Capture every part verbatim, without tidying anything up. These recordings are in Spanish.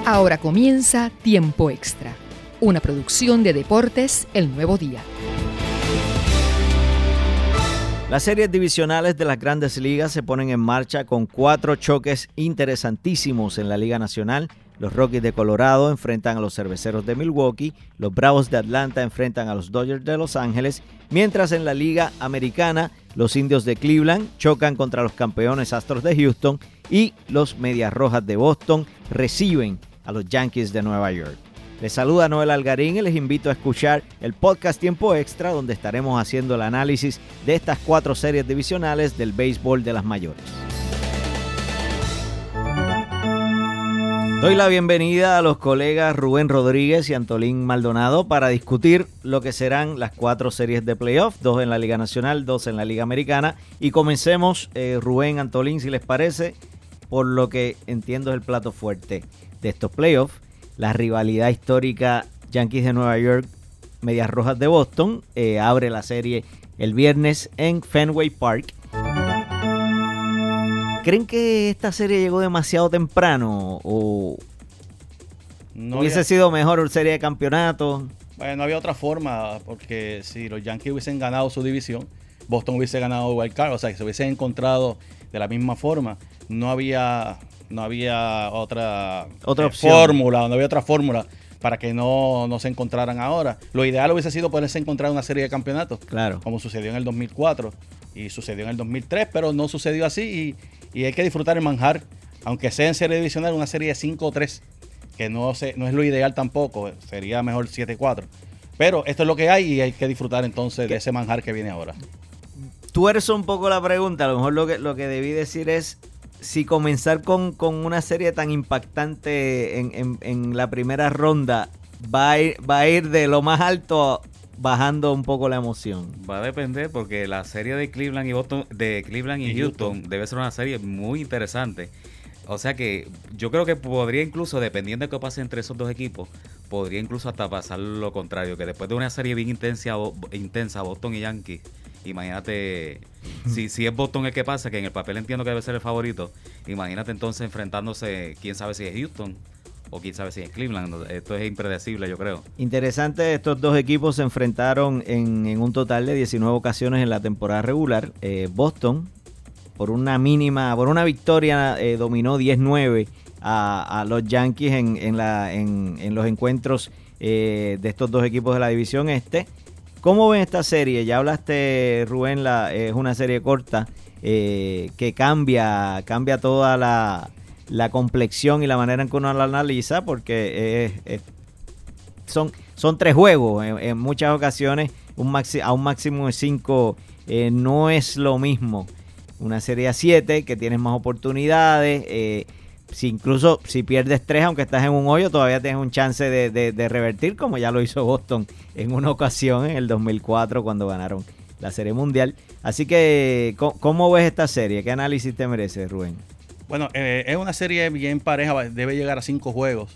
Ahora comienza Tiempo Extra, una producción de Deportes El Nuevo Día. Las series divisionales de las Grandes Ligas se ponen en marcha con cuatro choques interesantísimos en la Liga Nacional. Los Rockies de Colorado enfrentan a los Cerveceros de Milwaukee, los Bravos de Atlanta enfrentan a los Dodgers de Los Ángeles, mientras en la Liga Americana los Indios de Cleveland chocan contra los campeones Astros de Houston y los Medias Rojas de Boston reciben a los Yankees de Nueva York. Les saluda Noel Algarín y les invito a escuchar el podcast Tiempo Extra, donde estaremos haciendo el análisis de estas cuatro series divisionales del béisbol de las mayores. Doy la bienvenida a los colegas Rubén Rodríguez y Antolín Maldonado para discutir lo que serán las cuatro series de playoff, dos en la Liga Nacional, dos en la Liga Americana. Y comencemos, eh, Rubén, Antolín, si les parece, por lo que entiendo es el plato fuerte de estos playoffs, la rivalidad histórica Yankees de Nueva York, Medias Rojas de Boston, eh, abre la serie el viernes en Fenway Park. ¿Creen que esta serie llegó demasiado temprano o no hubiese había... sido mejor una serie de campeonato? Bueno, no había otra forma, porque si los Yankees hubiesen ganado su división, Boston hubiese ganado wild card, o sea, que se hubiesen encontrado de la misma forma. No había, no había otra, otra eh, opción. fórmula, no había otra fórmula para que no, no se encontraran ahora. Lo ideal hubiese sido poderse encontrar una serie de campeonatos, claro, como sucedió en el dos mil cuatro y sucedió en el dos mil tres, pero no sucedió así y, y hay que disfrutar el manjar, aunque sea en serie divisional, una serie de cinco tres, que no, se, no es lo ideal tampoco, sería mejor siete cuatro. Pero esto es lo que hay y hay que disfrutar entonces ¿Qué? de ese manjar que viene ahora. Tú eres un poco la pregunta, a lo mejor lo que, lo que debí decir es si comenzar con, con una serie tan impactante en, en, en la primera ronda va a, ir, va a ir de lo más alto bajando un poco la emoción. Va a depender, porque la serie de Cleveland y Boston, de Cleveland y, y Houston, Houston debe ser una serie muy interesante. O sea que yo creo que podría incluso, dependiendo de qué pase entre esos dos equipos, podría incluso hasta pasar lo contrario, que después de una serie bien intensa, intensa Boston y Yankees, imagínate, si, si es Boston el que pasa, que en el papel entiendo que debe ser el favorito, imagínate entonces enfrentándose, quién sabe si es Houston o quién sabe si es Cleveland. Esto es impredecible, yo creo. Interesante, estos dos equipos se enfrentaron en, en un total de diecinueve ocasiones en la temporada regular. Eh, Boston, por una mínima, por una victoria, eh, dominó diez nueve a, a los Yankees en, en, la, en, en los encuentros eh, de estos dos equipos de la división este. ¿Cómo ven esta serie? Ya hablaste, Rubén, la, es una serie corta eh, que cambia, cambia toda la, la complexión y la manera en que uno la analiza, porque es, es, son, son tres juegos. En, en muchas ocasiones un maxi, a un máximo de cinco eh, no es lo mismo. Una serie a siete que tienes más oportunidades. Eh, si incluso si pierdes tres, aunque estás en un hoyo, todavía tienes un chance de, de, de revertir, como ya lo hizo Boston en una ocasión en el dos mil cuatro cuando ganaron la Serie Mundial. Así que, ¿cómo, cómo ves esta serie? ¿Qué análisis te merece, Rubén? Bueno, eh, es una serie bien pareja, debe llegar a cinco juegos.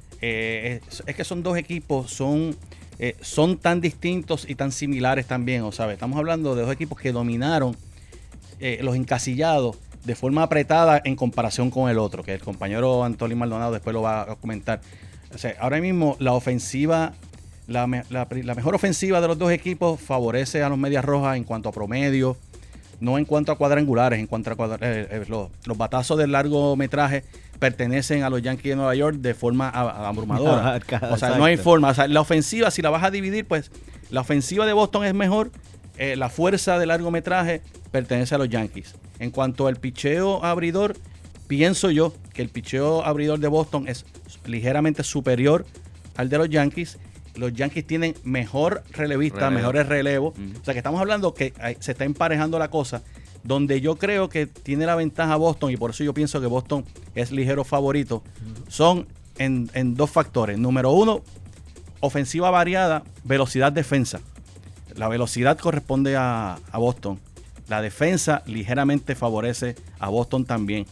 Eh, es, es que son dos equipos, son, eh, son tan distintos y tan similares también, ¿o sabes? Estamos hablando de dos equipos que dominaron eh, los encasillados de forma apretada en comparación con el otro, que el compañero Antolín Maldonado después lo va a comentar. O sea, ahora mismo la ofensiva, la, la, la mejor ofensiva de los dos equipos favorece a los Medias Rojas en cuanto a promedio, no en cuanto a cuadrangulares, en cuanto a cuadra, eh, eh, los, los batazos de largometraje pertenecen a los Yankees de Nueva York de forma abrumadora. O sea, no hay forma. O sea, la ofensiva, si la vas a dividir, pues la ofensiva de Boston es mejor, eh, la fuerza de largometraje pertenece a los Yankees. En cuanto al picheo abridor, pienso yo que el picheo abridor de Boston es ligeramente superior al de los Yankees. Los Yankees tienen mejor relevista, Relevo. mejores relevos. Uh-huh. O sea que estamos hablando que hay, se está emparejando la cosa. Donde yo creo que tiene la ventaja Boston, y por eso yo pienso que Boston es ligero favorito, uh-huh. son en, en dos factores. Número uno, ofensiva variada, velocidad defensa. La velocidad corresponde a, a Boston. La defensa ligeramente favorece a Boston también.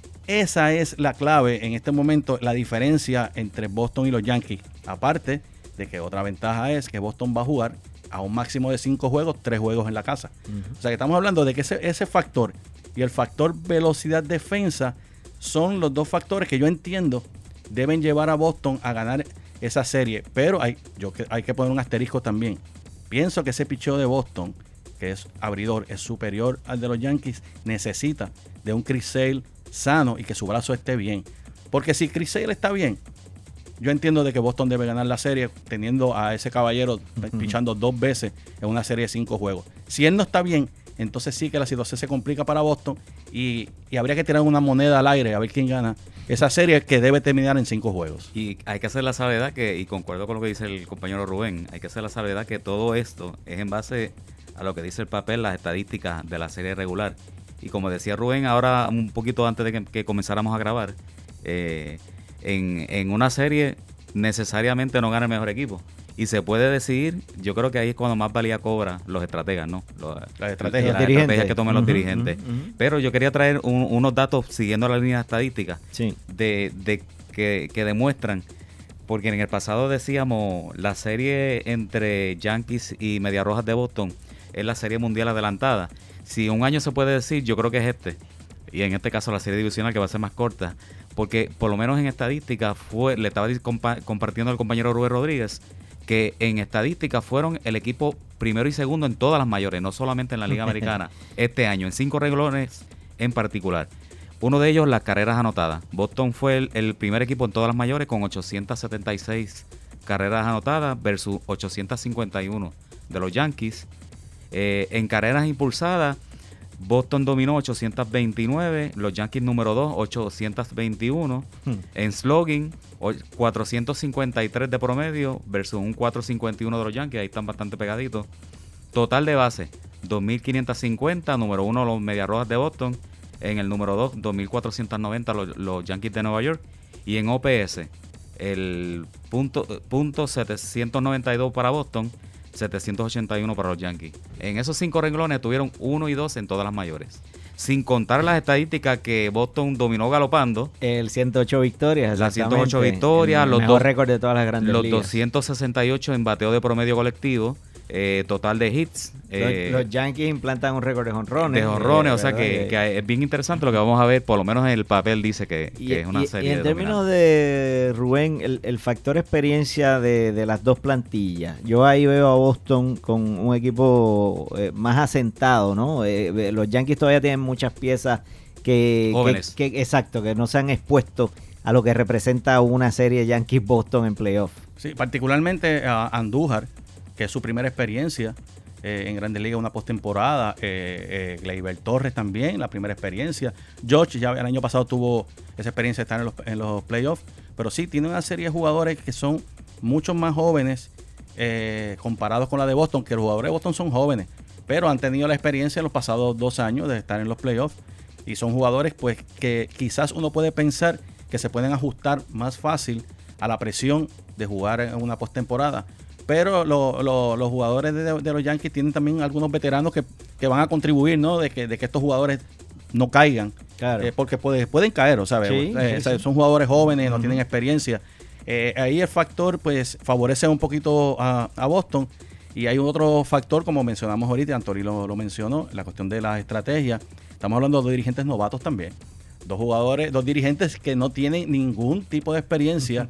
Esa es la clave en este momento, la diferencia entre Boston y los Yankees. Aparte de que otra ventaja es que Boston va a jugar a un máximo de cinco juegos, tres juegos en la casa. Uh-huh. O sea que estamos hablando de que ese, ese factor y el factor velocidad defensa son los dos factores que yo entiendo deben llevar a Boston a ganar esa serie. Pero hay, yo, hay que poner un asterisco también. Pienso que ese picheo de Boston, que es abridor, es superior al de los Yankees, necesita de un Chris Sale sano y que su brazo esté bien. Porque si Chris Sale está bien, yo entiendo de que Boston debe ganar la serie teniendo a ese caballero uh-huh. pichando dos veces en una serie de cinco juegos. Si él no está bien, entonces sí que la situación se complica para Boston y, y habría que tirar una moneda al aire a ver quién gana esa serie que debe terminar en cinco juegos. Y hay que hacer la salvedad que, y concuerdo con lo que dice el compañero Rubén, hay que hacer la salvedad que todo esto es en base a lo que dice el papel, las estadísticas de la serie regular. Y como decía Rubén, ahora un poquito antes de que, que comenzáramos a grabar, eh, en, en una serie necesariamente no gana el mejor equipo. Y se puede decidir, yo creo que ahí es cuando más valía cobra los estrategas, ¿no? Los, las estrategias, las estrategias que toman uh-huh, los dirigentes. Uh-huh, uh-huh. Pero yo quería traer un, unos datos siguiendo la línea estadística sí. de, de que, que demuestran, porque en el pasado decíamos la serie entre Yankees y Medias Rojas de Boston es la serie mundial adelantada. Si un año se puede decir, yo creo que es este. Y en este caso la serie divisional, que va a ser más corta. Porque por lo menos en estadística, fue le estaba compa- compartiendo al compañero Rubén Rodríguez, que en estadística fueron el equipo primero y segundo en todas las mayores, no solamente en la Liga Americana, este año, en cinco renglones en particular. Uno de ellos, las carreras anotadas. Boston fue el, el primer equipo en todas las mayores con ochocientas setenta y seis carreras anotadas versus ochocientas cincuenta y uno de los Yankees. Eh, en carreras impulsadas, Boston dominó ochocientas veintinueve, los Yankees número dos, ochocientos veintiuno. Hmm. En slugging, cuatrocientos cincuenta y tres de promedio versus un cuatrocientos cincuenta y uno de los Yankees, ahí están bastante pegaditos. Total de base, dos mil quinientos cincuenta, número uno los Medias Rojas de Boston. En el número dos, dos mil cuatrocientos noventa los, los Yankees de Nueva York. Y en O P S, el punto, punto setecientos noventa y dos para Boston, setecientos ochenta y uno para los Yankees. En esos cinco renglones tuvieron uno y dos en todas las mayores. Sin contar las estadísticas que Boston dominó galopando. El ciento ocho victorias. Las ciento ocho victorias. El los mejor dos, récord de todas las grandes los ligas. doscientos sesenta y ocho en bateo de promedio colectivo. Eh, total de hits. Eh, los, los Yankees implantan un récord de jonrones. De jonrones, eh, o sea que, que es bien interesante lo que vamos a ver. Por lo menos en el papel dice que, y, que es una y, serie y en de términos dominante. de Rubén, el, el factor experiencia de, de las dos plantillas. Yo ahí veo a Boston con un equipo eh, más asentado, ¿no? Eh, los Yankees todavía tienen muchas piezas que, jóvenes. Que, que, exacto, que no se han expuesto a lo que representa una serie Yankees-Boston en playoff. Sí, particularmente a Andújar, que es su primera experiencia eh, en Grandes Ligas, una postemporada. Eh, eh, Gleyber Torres también, la primera experiencia. George ya el año pasado tuvo esa experiencia de estar en los, en los playoffs, pero sí, tiene una serie de jugadores que son mucho más jóvenes eh, comparados con la de Boston, que los jugadores de Boston son jóvenes, pero han tenido la experiencia en los pasados dos años de estar en los playoffs y son jugadores pues que quizás uno puede pensar que se pueden ajustar más fácil a la presión de jugar en una postemporada. Pero lo, lo, los jugadores de, de los Yankees tienen también algunos veteranos que, que van a contribuir, ¿no? De que, de que estos jugadores no caigan. Claro. Eh, porque puede, pueden caer, ¿sabes? Sí, eh, sí, o sea, sí. Son jugadores jóvenes, no Uh-huh. tienen experiencia. Eh, ahí el factor, pues, favorece un poquito a, a Boston. Y hay otro factor, como mencionamos ahorita, Anthony lo, lo mencionó, la cuestión de las estrategias. Estamos hablando de dirigentes novatos también. Dos jugadores, dos dirigentes que no tienen ningún tipo de experiencia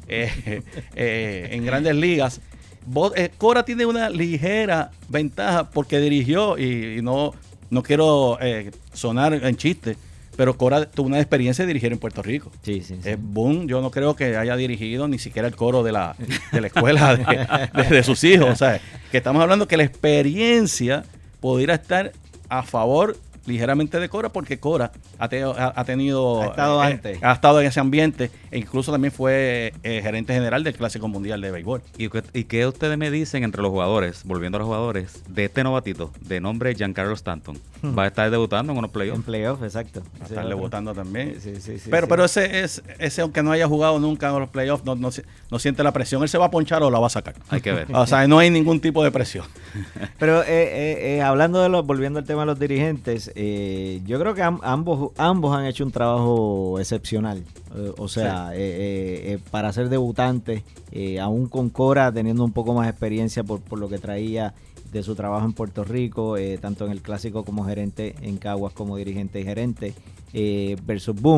eh, eh, en Grandes Ligas. Vos, eh, Cora tiene una ligera ventaja porque dirigió y, y no, no quiero eh, sonar en chiste, pero Cora tuvo una experiencia de dirigir en Puerto Rico. Sí, sí, sí. Eh, Boone, yo no creo que haya dirigido ni siquiera el coro de la, de la escuela de, de, de sus hijos. O sea, que estamos hablando que la experiencia pudiera estar a favor ligeramente de Cora, porque Cora ha, te, ha, ha tenido ha estado eh, antes ha estado en ese ambiente e incluso también fue eh, gerente general del Clásico Mundial de Béisbol. ¿Y, ¿Y qué ustedes me dicen entre los jugadores, volviendo a los jugadores, de este novatito de nombre Giancarlo Stanton? Hmm. Va a estar debutando en unos playoffs. En playoffs, exacto. Va a estarle votando también. Sí, sí, sí, pero sí. pero ese, es, ese, aunque no haya jugado nunca en los playoffs, no, no, no siente la presión. Él se va a ponchar o la va a sacar. Hay que ver. O sea, no hay ningún tipo de presión. Pero eh, eh, eh, hablando de los, volviendo al tema de los dirigentes, eh, yo creo que am, ambos, ambos han hecho un trabajo excepcional. Eh, o sea, sí. eh, eh, eh, para ser debutantes, eh, aún con Cora teniendo un poco más de experiencia por, por lo que traía de su trabajo en Puerto Rico, eh, tanto en el Clásico como gerente, en Caguas como dirigente y gerente, eh, versus Boone,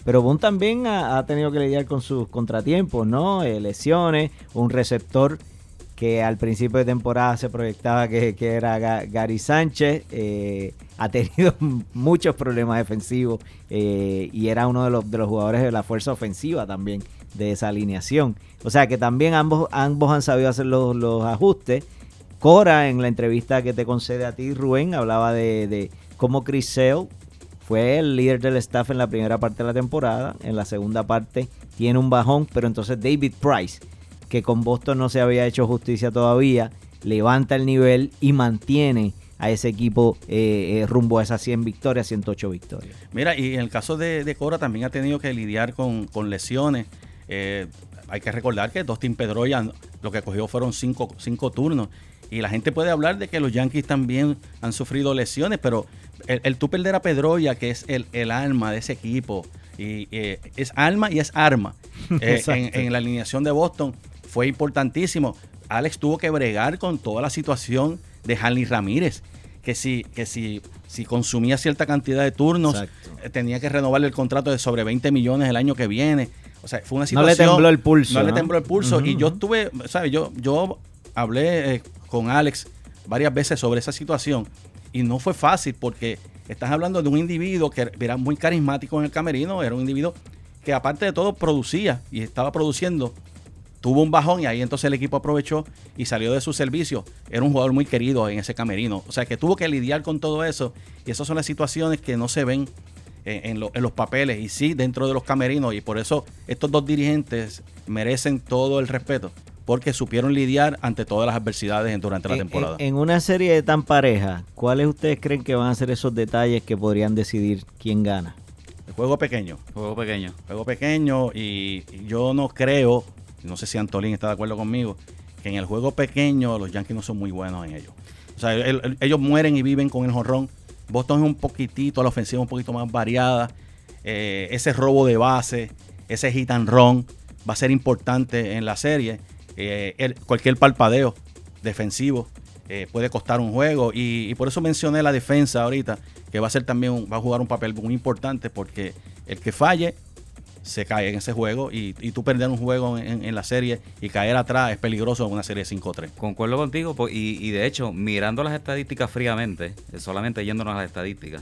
pero Boone también ha, ha tenido que lidiar con sus contratiempos, ¿no? Eh, lesiones, un receptor que al principio de temporada se proyectaba que, que era Ga- Gary Sánchez, eh, ha tenido muchos problemas defensivos eh, y era uno de los, de los jugadores de la fuerza ofensiva también de esa alineación. O sea que también ambos, ambos han sabido hacer los, los ajustes. Cora, en la entrevista que te concede a ti, Rubén, hablaba de, de cómo Chris Sale fue el líder del staff en la primera parte de la temporada. En la segunda parte tiene un bajón, pero entonces David Price, que con Boston no se había hecho justicia todavía, levanta el nivel y mantiene a ese equipo eh, eh, rumbo a esas cien victorias, ciento ocho victorias. Mira, y en el caso de, de Cora también ha tenido que lidiar con, con lesiones. Eh, hay que recordar que Dustin Pedroia lo que cogió fueron cinco, cinco turnos. Y la gente puede hablar de que los Yankees también han sufrido lesiones, pero el, el tú perder a Pedroia, que es el, el alma de ese equipo, y eh, es alma y es arma eh, en, en la alineación de Boston, fue importantísimo. Alex tuvo que bregar con toda la situación de Hanley Ramírez, que si, que si, si consumía cierta cantidad de turnos, eh, tenía que renovarle el contrato de sobre veinte millones el año que viene. O sea, fue una situación... No le tembló el pulso. No, ¿no? le tembló el pulso. Uh-huh. Y yo estuve, ¿sabes? Yo, yo hablé eh, con Alex varias veces sobre esa situación y no fue fácil porque estás hablando de un individuo que era muy carismático en el camerino, era un individuo que aparte de todo producía y estaba produciendo, tuvo un bajón y ahí entonces el equipo aprovechó y salió de su servicio. Era un jugador muy querido en ese camerino, o sea que tuvo que lidiar con todo eso y esas son las situaciones que no se ven en, en, lo, en los papeles y sí dentro de los camerinos, y por eso estos dos dirigentes merecen todo el respeto, porque supieron lidiar ante todas las adversidades durante la en, temporada. En, en una serie tan pareja, ¿cuáles ustedes creen que van a ser esos detalles que podrían decidir quién gana? El juego pequeño. Juego pequeño. Juego pequeño y, y yo no creo, no sé si Antolín está de acuerdo conmigo, que en el juego pequeño los Yankees no son muy buenos en ello. O sea, el, el, ellos mueren y viven con el jonrón. Boston es un poquitito, la ofensiva un poquito más variada. Eh, ese robo de base, ese hit and run va a ser importante en la serie. Eh, el, cualquier parpadeo defensivo eh, puede costar un juego y, y por eso mencioné la defensa ahorita, que va a ser también un, va a jugar un papel muy importante, porque el que falle se cae en ese juego y, y tú perder un juego en, en la serie y caer atrás es peligroso en una serie cinco tres. Concuerdo contigo y, y de hecho mirando las estadísticas fríamente, solamente yéndonos a las estadísticas,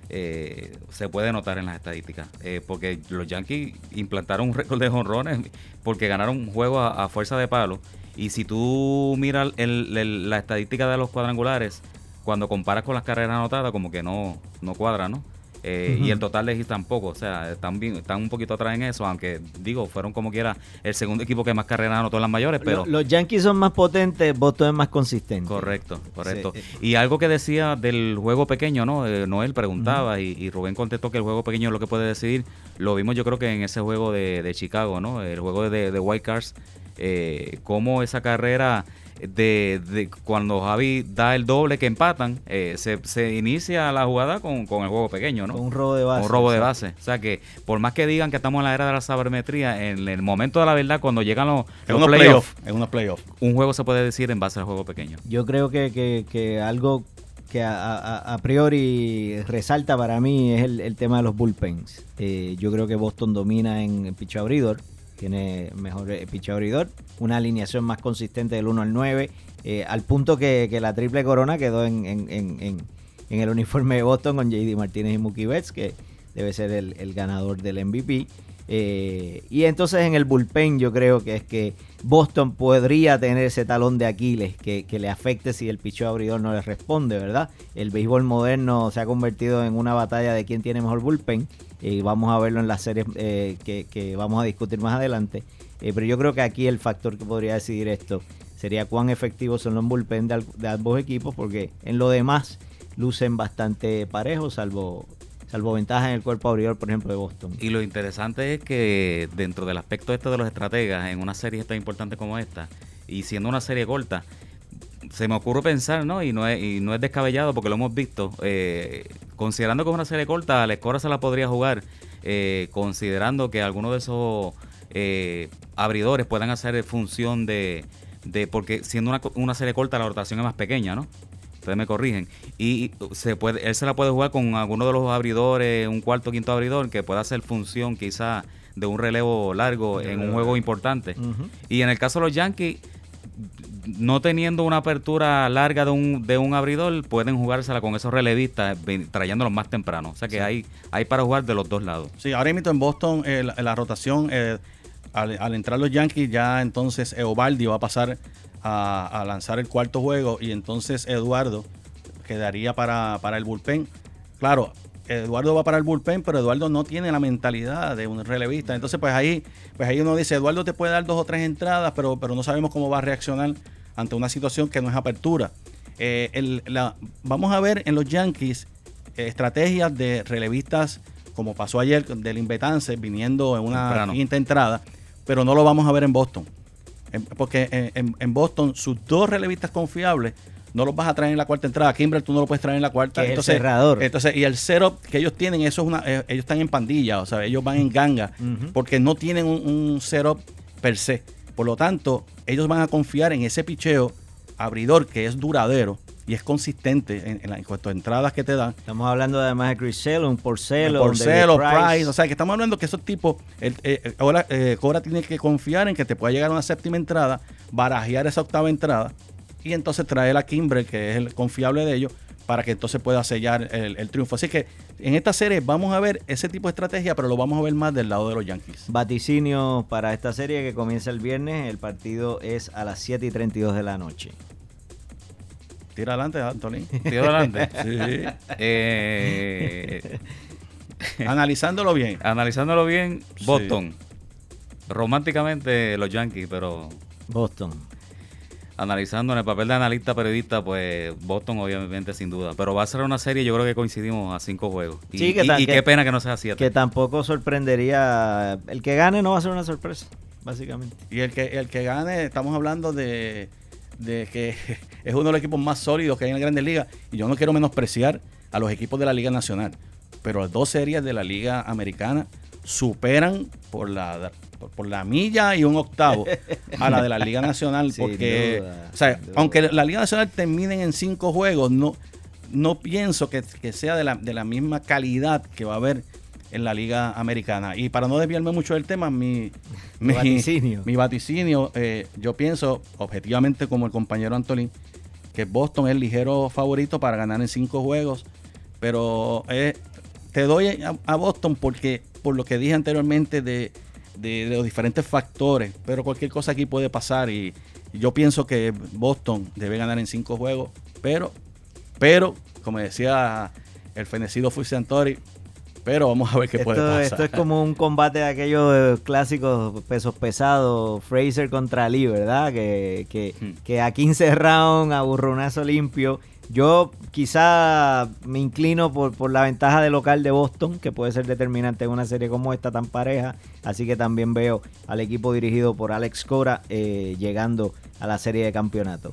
Eh, se puede notar en las estadísticas, eh, porque los Yankees implantaron un récord de jonrones porque ganaron un juego a, a fuerza de palo, y si tú miras el, el, la estadística de los cuadrangulares, cuando comparas con las carreras anotadas, como que no, no cuadra, ¿no? Eh, uh-huh. Y el total de hits tampoco, o sea, están, bien, están un poquito atrás en eso, aunque digo, fueron como quiera el segundo equipo que más carreras anotó en las mayores, pero... Los, los Yankees son más potentes, Boston es más consistente. Correcto, correcto. Sí. Y algo que decía del juego pequeño, ¿no? Eh, Noel preguntaba uh-huh. y, y Rubén contestó que el juego pequeño es lo que puede decidir. Lo vimos yo creo que en ese juego de, de Chicago, ¿no? El juego de, de White Cars, eh, cómo esa carrera... De, de cuando Javi da el doble que empatan, eh, se, se inicia la jugada con, con el juego pequeño, ¿no? Con un robo de base. Un robo de base. O sea que, por más que digan que estamos en la era de la sabermetría, en el momento de la verdad, cuando llegan los, los playoffs, play en unos playoffs, un juego se puede decir en base al juego pequeño. Yo creo que, que, que algo que a, a, a priori resalta para mí es el, el tema de los bullpens. Eh, yo creo que Boston domina en, en picheo abridor. Tiene mejor picheo abridor, una alineación más consistente del uno al nueve, eh, al punto que, que la triple corona quedó en, en, en, en, en el uniforme de Boston con J D Martínez y Mookie Betts, que debe ser el, el ganador del M V P. Eh, y entonces en el bullpen yo creo que es que Boston podría tener ese talón de Aquiles que, que le afecte si el picheo abridor no le responde, ¿verdad? El béisbol moderno se ha convertido en una batalla de quién tiene mejor bullpen, y vamos a verlo en las series eh, que, que vamos a discutir más adelante. Eh, pero yo creo que aquí el factor que podría decidir esto sería cuán efectivos son los bullpen de, de ambos equipos, porque en lo demás lucen bastante parejos, salvo... salvo ventaja en el cuerpo abridor, por ejemplo, de Boston. Y lo interesante es que dentro del aspecto este de los estrategas, en una serie tan importante como esta, y siendo una serie corta, se me ocurre pensar, ¿no? Y no es, y no es descabellado porque lo hemos visto, eh, considerando que es una serie corta, la Cora se la podría jugar, eh, considerando que algunos de esos eh, abridores puedan hacer función de, de porque siendo una, una serie corta la rotación es más pequeña, ¿no? ustedes me corrigen, y se puede, él se la puede jugar con alguno de los abridores, un cuarto o quinto abridor, que pueda hacer función quizá de un relevo largo en un juego importante. Uh-huh. Y en el caso de los Yankees, no teniendo una apertura larga de un de un abridor, pueden jugársela con esos relevistas, trayéndolos más temprano. O sea que sí. hay, hay para jugar de los dos lados. Sí, ahora mismo en Boston, eh, la, la rotación, eh, al, al entrar los Yankees, ya entonces Eovaldi va a pasar a, a lanzar el cuarto juego, y entonces Eduardo quedaría para, para el bullpen. Claro, Eduardo va para el bullpen, pero Eduardo no tiene la mentalidad de un relevista. Entonces, pues ahí, pues ahí uno dice, Eduardo te puede dar dos o tres entradas, pero, pero no sabemos cómo va a reaccionar ante una situación que no es apertura. Eh, el, la, vamos a ver en los Yankees eh, estrategias de relevistas, como pasó ayer del Invetance, viniendo en una Temprano. quinta entrada, pero no lo vamos a ver en Boston. En, porque en, en, en Boston, sus dos relevistas confiables no los vas a traer en la cuarta entrada. Kimbrel tú no lo puedes traer en la cuarta. Que entonces, el cerrador. Entonces, y el setup que ellos tienen, eso es una, eh, ellos están en pandilla, o sea, ellos van en ganga, uh-huh. porque no tienen un, un setup per se. Por lo tanto, ellos van a confiar en ese picheo abridor que es duradero y es consistente en, en, la, en cuanto a entradas que te dan. Estamos hablando además de Chris Sale, un Porcello, Porcello, Price. Price. O sea, que estamos hablando que esos tipos, el, eh, ahora eh, Cora tiene que confiar en que te pueda llegar una séptima entrada, barajear esa octava entrada, y entonces traer a Kimbrel, que es el confiable de ellos, para que entonces pueda sellar el, el triunfo. Así que en esta serie vamos a ver ese tipo de estrategia, pero lo vamos a ver más del lado de los Yankees. Vaticinio para esta serie que comienza el viernes. El partido es a las siete y treinta y dos de la noche. Tira adelante, Anthony. Tira adelante. Sí. Eh, Analizándolo bien. Analizándolo bien, Boston. Sí. Románticamente los Yankees, pero... Boston. Analizando en el papel de analista periodista, pues Boston obviamente sin duda, pero va a ser una serie, yo creo que coincidimos a cinco juegos y, sí, que y, tan, y que, qué pena que no sea siete. Que tampoco sorprendería, el que gane no va a ser una sorpresa, básicamente. Y el que el que gane, estamos hablando de, de que es uno de los equipos más sólidos que hay en la Grandes Ligas, y yo no quiero menospreciar a los equipos de la Liga Nacional, pero las dos series de la Liga Americana superan por la por, por la milla y un octavo a la de la Liga Nacional, porque duda, o sea, aunque la Liga Nacional termine en cinco juegos, no no pienso que, que sea de la, de la misma calidad que va a haber en la Liga Americana. Y para no desviarme mucho del tema, mi, mi vaticinio, mi vaticinio eh, yo pienso objetivamente, como el compañero Antolín, que Boston es el ligero favorito para ganar en cinco juegos, pero eh, te doy a, a Boston porque por lo que dije anteriormente de, de, de los diferentes factores, pero cualquier cosa aquí puede pasar, y, y yo pienso que Boston debe ganar en cinco juegos, pero, pero como decía el fenecido Fuisantori, pero vamos a ver qué esto, puede pasar. Esto es como un combate de aquellos clásicos pesos pesados, Fraser contra Lee, ¿verdad? Que, que, hmm. que a quince rounds, a burronazo limpio. Yo quizá me inclino por, por la ventaja de local de Boston, que puede ser determinante en una serie como esta tan pareja. Así que también veo al equipo dirigido por Alex Cora eh, llegando a la serie de campeonato.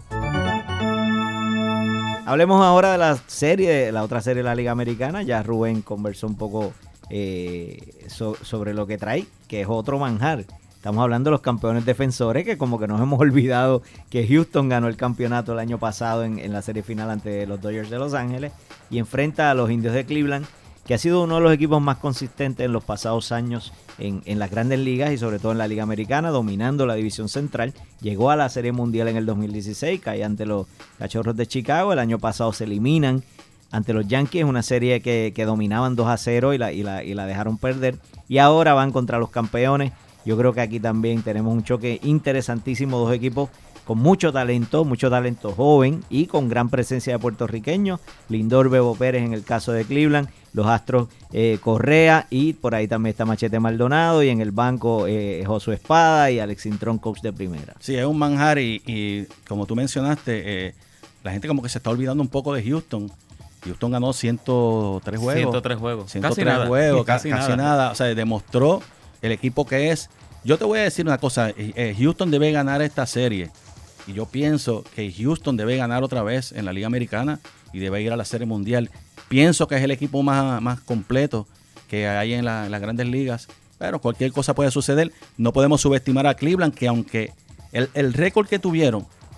Hablemos ahora de la serie, la otra serie de la Liga Americana. Ya Rubén conversó un poco eh, so, sobre lo que trae, que es otro manjar. Estamos hablando de los campeones defensores, que como que nos hemos olvidado que Houston ganó el campeonato el año pasado en, en la serie final ante los Dodgers de Los Ángeles, y enfrenta a los Indios de Cleveland, que ha sido uno de los equipos más consistentes en los pasados años en, en las grandes ligas y sobre todo en la Liga Americana, dominando la división central. Llegó a la Serie Mundial en el dos mil dieciséis, cae ante los Cachorros de Chicago. El año pasado se eliminan ante los Yankees, una serie que, que dominaban dos a cero y la, y, la, y la dejaron perder. Y ahora van contra los campeones. Yo creo que aquí también tenemos un choque interesantísimo, dos equipos con mucho talento, mucho talento joven y con gran presencia de puertorriqueños. Lindor, Bebo Pérez en el caso de Cleveland, los Astros eh, Correa, y por ahí también está Machete Maldonado, y en el banco eh, Josué Espada y Alex Intrón, coach de primera. Sí, es un manjar, y, y como tú mencionaste, eh, la gente como que se está olvidando un poco de Houston. Houston ganó ciento tres juegos. ciento tres juegos. ciento tres casi juegos, casi, casi nada. nada. O sea, demostró el equipo que es. Yo te voy a decir una cosa, eh, Houston debe ganar esta serie, y yo pienso que Houston debe ganar otra vez en la Liga Americana y debe ir a la Serie Mundial. Pienso que es el equipo más, más completo que hay en, la, en las grandes ligas, pero cualquier cosa puede suceder. No podemos subestimar a Cleveland, que aunque el, el récord que tuvieron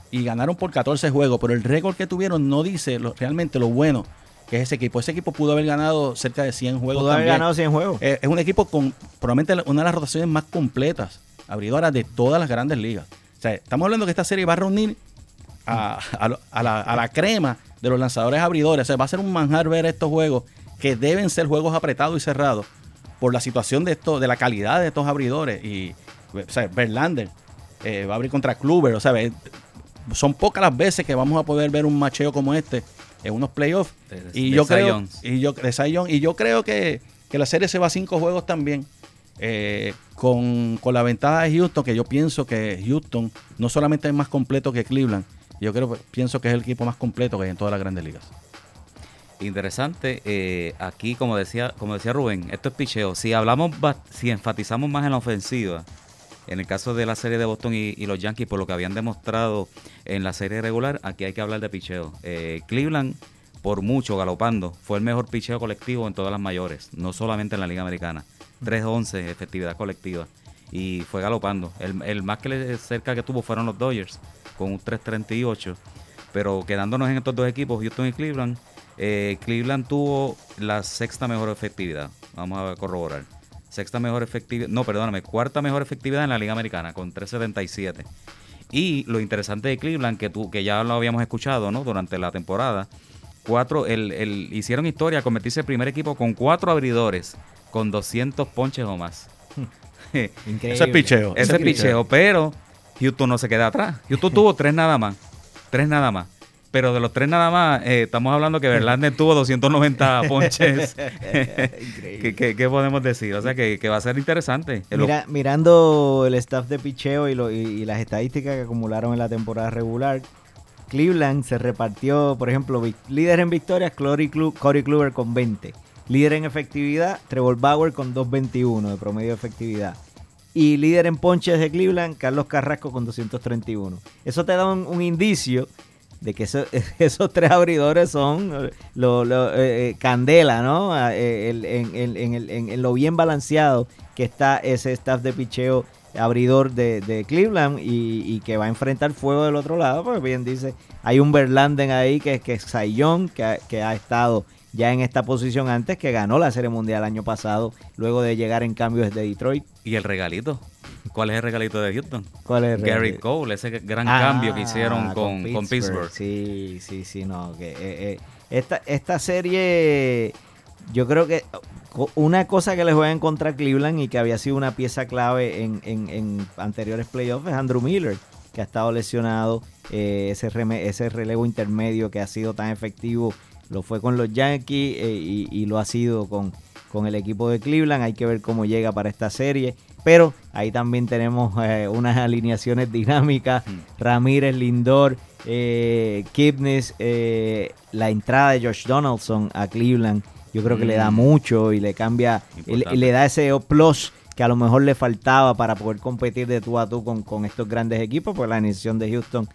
y ganaron por catorce juegos, pero el récord que tuvieron no dice lo, realmente lo bueno que es ese equipo. Ese equipo pudo haber ganado cerca de cien juegos. Pudo también. haber ganado cien juegos. Eh, es un equipo con probablemente una de las rotaciones más completas, abridoras de todas las grandes ligas. O sea, estamos hablando que esta serie va a reunir a, a, a, la, a la crema de los lanzadores abridores. O sea, va a ser un manjar ver estos juegos que deben ser juegos apretados y cerrados por la situación de esto, de la calidad de estos abridores. Y, o sea, Verlander eh, va a abrir contra Kluber. O sea, son pocas las veces que vamos a poder ver un macheo como este en unos playoffs. De, y, de yo Cy creo, Jones. y yo de Cy Jones. Y yo creo que, que la serie se va a cinco juegos también. Eh, con, con la ventaja de Houston, que yo pienso que Houston no solamente es más completo que Cleveland, yo creo pienso que es el equipo más completo que hay en todas las grandes ligas. Interesante, eh, aquí como decía como decía Rubén, esto es picheo. Si hablamos, si enfatizamos más en la ofensiva, en el caso de la serie de Boston y, y los Yankees, por lo que habían demostrado en la serie regular, aquí hay que hablar de picheo. Eh, Cleveland, por mucho, galopando, fue el mejor picheo colectivo en todas las mayores, no solamente en la Liga Americana. tres once efectividad colectiva, y fue galopando. El, el más que le, cerca que tuvo fueron los Dodgers, con un tres treinta y ocho, pero quedándonos en estos dos equipos, Houston y Cleveland, eh, Cleveland tuvo la sexta mejor efectividad, vamos a corroborar. Sexta mejor efectividad, no, perdóname, cuarta mejor efectividad en la Liga Americana, con tres setenta y siete. Y lo interesante de Cleveland, que tú, que ya lo habíamos escuchado, ¿no?, durante la temporada, cuatro, el, el, hicieron historia, convertirse en el primer equipo con cuatro abridores, con doscientos ponches o más. Increíble. Eso es picheo. Ese es picheo, pero Houston no se queda atrás. Houston tuvo tres nada más, tres nada más. Pero de los tres nada más, eh, estamos hablando que Verlander tuvo doscientos noventa ponches. ¿Qué, qué, ¿Qué podemos decir? O sea, que, que va a ser interesante. Mira, mirando el staff de picheo y, lo, y, y las estadísticas que acumularon en la temporada regular, Cleveland se repartió, por ejemplo, líder en victorias, Corey Kluber con veinte. Líder en efectividad, Trevor Bauer con dos veintiuno de promedio de efectividad. Y líder en ponches de Cleveland, Carlos Carrasco con doscientos treinta y uno. Eso te da un, un indicio de que eso, esos tres abridores son lo, lo, eh, candela, ¿no? Eh, el, en, en, en, en, en lo bien balanceado que está ese staff de picheo abridor de, de Cleveland y, y que va a enfrentar fuego del otro lado, porque bien dice, hay un Verlander ahí que, que es Cy Young, que, ha, que ha estado ya en esta posición antes, que ganó la Serie Mundial el año pasado, luego de llegar en cambio desde Detroit. ¿Y el regalito? ¿Cuál es el regalito de Houston? ¿Cuál es el Gary regalito? Cole, ese gran ah, cambio que hicieron con, con, Pittsburgh. con Pittsburgh. Sí, sí, sí, no. Que, eh, eh, esta, esta serie, yo creo que una cosa que les voy a encontrar a Cleveland y que había sido una pieza clave en, en, en anteriores playoffs es Andrew Miller, que ha estado lesionado. Eh, ese, reme, ese relevo intermedio que ha sido tan efectivo lo fue con los Yankees eh, y, y lo ha sido con, con el equipo de Cleveland. Hay que ver cómo llega para esta serie. Pero ahí también tenemos eh, unas alineaciones dinámicas. Mm. Ramírez, Lindor, eh, Kipnis, eh, la entrada de Josh Donaldson a Cleveland. Yo creo que mm. le da mucho y le cambia, y le da ese plus que a lo mejor le faltaba para poder competir de tú a tú con, con estos grandes equipos, porque la alineación de Houston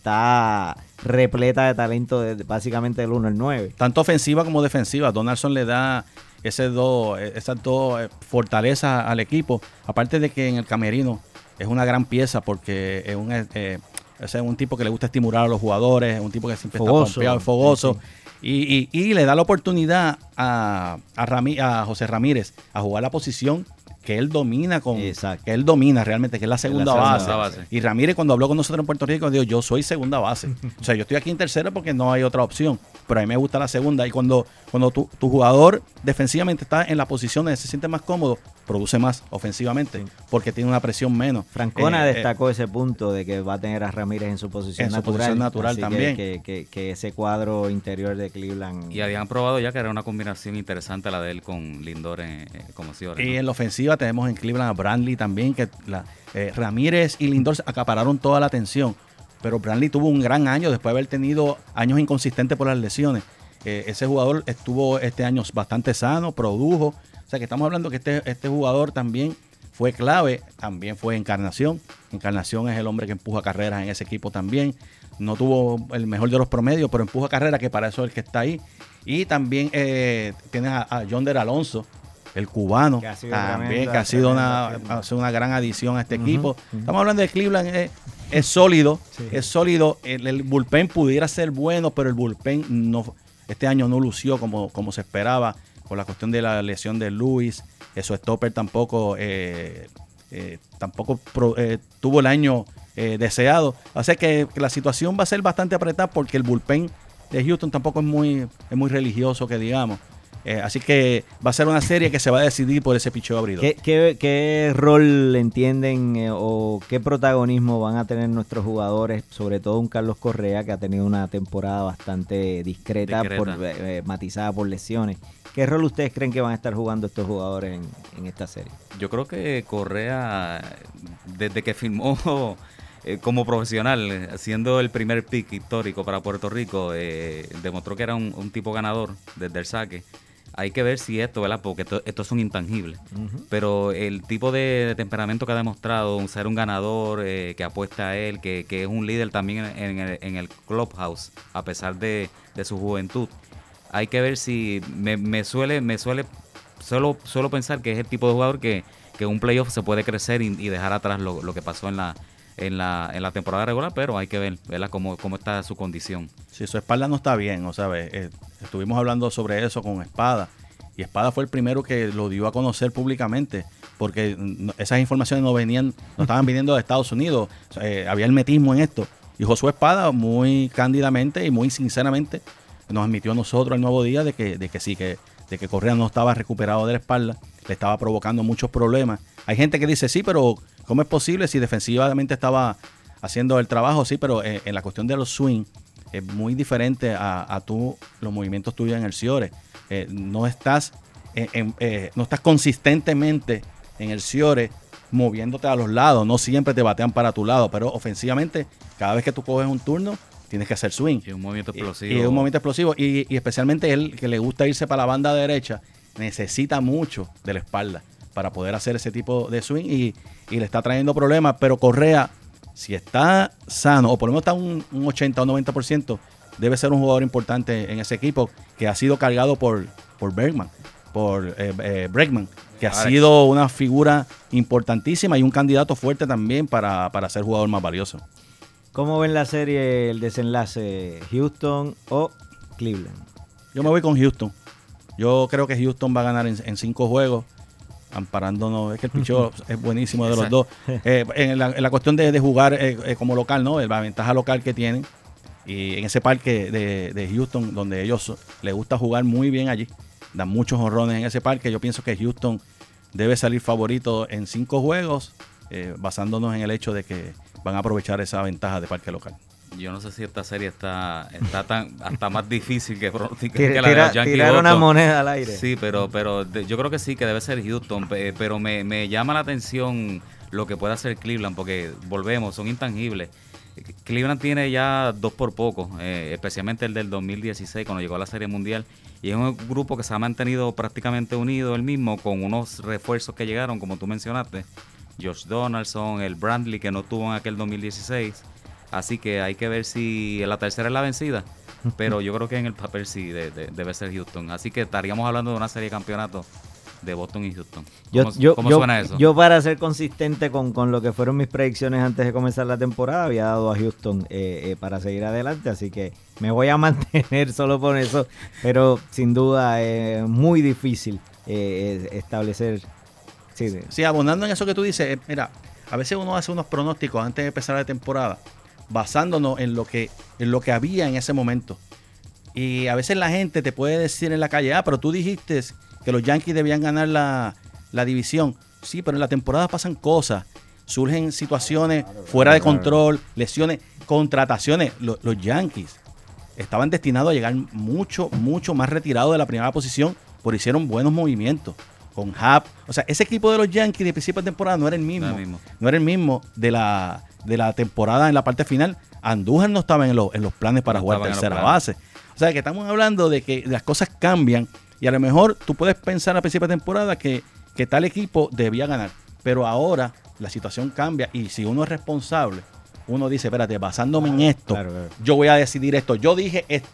está repleta de talento de, de, básicamente del uno al nueve. Tanto ofensiva como defensiva. Donaldson le da ese dos, esas dos fortalezas al equipo, aparte de que en el camerino es una gran pieza porque es un, eh, es un tipo que le gusta estimular a los jugadores, es un tipo que siempre fogoso, está pompeado y fogoso. Sí, sí. Y, y, y le da la oportunidad a, a, Ramí, a José Ramírez a jugar la posición que él domina con Exacto. que él domina realmente, que es la segunda, la segunda base. base. Y Ramírez, cuando habló con nosotros en Puerto Rico, dijo, yo soy segunda base. O sea, yo estoy aquí en tercera porque no hay otra opción, pero a mí me gusta la segunda. Y cuando, cuando tu, tu jugador defensivamente está en la posición donde se siente más cómodo, produce más ofensivamente, sí. porque tiene una presión menos. Francona eh, destacó eh, ese punto de que va a tener a Ramírez en su posición en natural. Su posición natural también. Que, que, que, que ese cuadro interior de Cleveland. Y habían probado ya que era una combinación interesante la de él con Lindor en, eh, como si ahora, Y ¿no? en la ofensiva tenemos en Cleveland a Brantley también, que la, eh, Ramírez y Lindor acapararon toda la atención. Pero Brantley tuvo un gran año después de haber tenido años inconsistentes por las lesiones. Eh, ese jugador estuvo este año bastante sano, produjo. O sea que estamos hablando que este, este jugador también fue clave, también fue Encarnación. Encarnación es el hombre que empuja carreras en ese equipo también. No tuvo el mejor de los promedios, pero empuja carreras, que para eso es el que está ahí. Y también eh, tienes a, a Yonder Alonso, el cubano, que también, tremenda, que ha sido una, ha sido una gran adición a este uh-huh, equipo. Uh-huh. Estamos hablando de Cleveland. Eh, es sólido, Sí. es sólido. El, el bullpen pudiera ser bueno, pero el bullpen no, este año no lució como, como se esperaba por la cuestión de la lesión de Luis. Eso stopper tampoco, eh, eh, tampoco pro, eh, tuvo el año eh, deseado. Así que, que la situación va a ser bastante apretada porque el bullpen de Houston tampoco es muy, es muy religioso, que digamos. Eh, así que va a ser una serie que se va a decidir por ese picheo abridor. ¿Qué, qué, qué rol entienden eh, o qué protagonismo van a tener nuestros jugadores? Sobre todo un Carlos Correa, que ha tenido una temporada bastante discreta, Discreta. Por, eh, matizada por lesiones. ¿Qué rol ustedes creen que van a estar jugando estos jugadores en, en esta serie? Yo creo que Correa, desde que firmó eh, como profesional, siendo el primer pick histórico para Puerto Rico, eh, demostró que era un, un tipo ganador desde el saque. Hay que ver si esto, ¿verdad? Porque esto, esto es un intangible. Uh-huh. Pero el tipo de, de temperamento que ha demostrado, ser un ganador, eh, que apuesta a él, que, que es un líder también en, en, el, en el clubhouse, a pesar de, de su juventud. Hay que ver si me, me suele, me suele, solo, suelo pensar que es el tipo de jugador que, que un playoff se puede crecer y, y dejar atrás lo, lo que pasó en la, en la, en la temporada regular, pero hay que ver, ¿verdad? Cómo, cómo está su condición. Si su espalda no está bien, o sabes, eh, estuvimos hablando sobre eso con Espada, y Espada fue el primero que lo dio a conocer públicamente, porque no, esas informaciones no venían, no estaban viniendo de Estados Unidos, o sea, eh, había el metismo en esto, y Josué Espada muy cándidamente y muy sinceramente nos admitió a nosotros el nuevo día de que, de que sí, que, de que Correa no estaba recuperado de la espalda, le estaba provocando muchos problemas. Hay gente que dice, sí, pero ¿cómo es posible si defensivamente estaba haciendo el trabajo? Sí, pero eh, en la cuestión de los swing es muy diferente a, a tú, los movimientos tuyos en el Ciore. Eh, no estás en, en, eh, no estás consistentemente en el Ciore moviéndote a los lados, no siempre te batean para tu lado, pero ofensivamente cada vez que tú coges un turno tienes que hacer swing. Y un movimiento explosivo. Y, y un movimiento explosivo. Y, y especialmente él, que le gusta irse para la banda derecha, necesita mucho de la espalda para poder hacer ese tipo de swing y, y le está trayendo problemas. Pero Correa, si está sano, o por lo menos está un, un ochenta o noventa por ciento, debe ser un jugador importante en ese equipo que ha sido cargado por, por Bergman, por eh, eh, Bregman, que ha sido una figura importantísima y un candidato fuerte también para, para ser jugador más valioso. ¿Cómo ven la serie, el desenlace, Houston o Cleveland? Yo me voy con Houston. Yo creo que Houston va a ganar en, en cinco juegos, amparándonos. Es que el picheo es buenísimo de los dos. Eh, en, la, en la cuestión de, de jugar eh, eh, como local, ¿no? La ventaja local que tienen. Y en ese parque de, de Houston, donde ellos les gusta jugar muy bien allí, dan muchos honrones en ese parque. Yo pienso que Houston debe salir favorito en cinco juegos, eh, basándonos en el hecho de que van a aprovechar esa ventaja de parque local. Yo no sé si esta serie está, está tan hasta más difícil que, que, Tira, que la de los Yankees. Tirar una moneda al aire. Sí, pero, pero de, yo creo que sí, que debe ser Houston. Pero me, me llama la atención lo que puede hacer Cleveland, porque volvemos, son intangibles. Cleveland tiene ya dos por poco, eh, especialmente el del dos mil dieciséis, cuando llegó a la Serie Mundial. Y es un grupo que se ha mantenido prácticamente unido el mismo, con unos refuerzos que llegaron, como tú mencionaste. Josh Donaldson, el Brantley, que no tuvo en aquel dos mil dieciséis. Así que hay que ver si la tercera es la vencida. Pero yo creo que en el papel sí de, de, debe ser Houston. Así que estaríamos hablando de una serie de campeonato de Boston y Houston. ¿Cómo, yo, yo, ¿cómo yo, suena eso? Yo, para ser consistente con, con lo que fueron mis predicciones antes de comenzar la temporada, había dado a Houston eh, eh, para seguir adelante. Así que me voy a mantener solo por eso. Pero sin duda es eh, muy difícil eh, establecer... Sí, sí, abundando en eso que tú dices, eh, mira, a veces uno hace unos pronósticos antes de empezar la temporada, basándonos en lo que en lo que había en ese momento. Y a veces la gente te puede decir en la calle, ah, pero tú dijiste que los Yankees debían ganar la, la división. Sí, pero en la temporada pasan cosas, surgen situaciones fuera de control, lesiones, contrataciones. Los, los Yankees estaban destinados a llegar mucho, mucho más retirados de la primera posición, porque hicieron buenos movimientos. Con Happ, o sea, ese equipo de los Yankees de principio de temporada no era el mismo, no, mismo. no era el mismo de la, de la temporada en la parte final. Andújar no estaba en los, en los planes para no jugar tercera base. O sea, que estamos hablando de que las cosas cambian y a lo mejor tú puedes pensar a principio de temporada que, que tal equipo debía ganar, pero ahora la situación cambia y si uno es responsable, uno dice, espérate, basándome claro, en esto, claro, claro. yo voy a decidir esto, yo dije esto.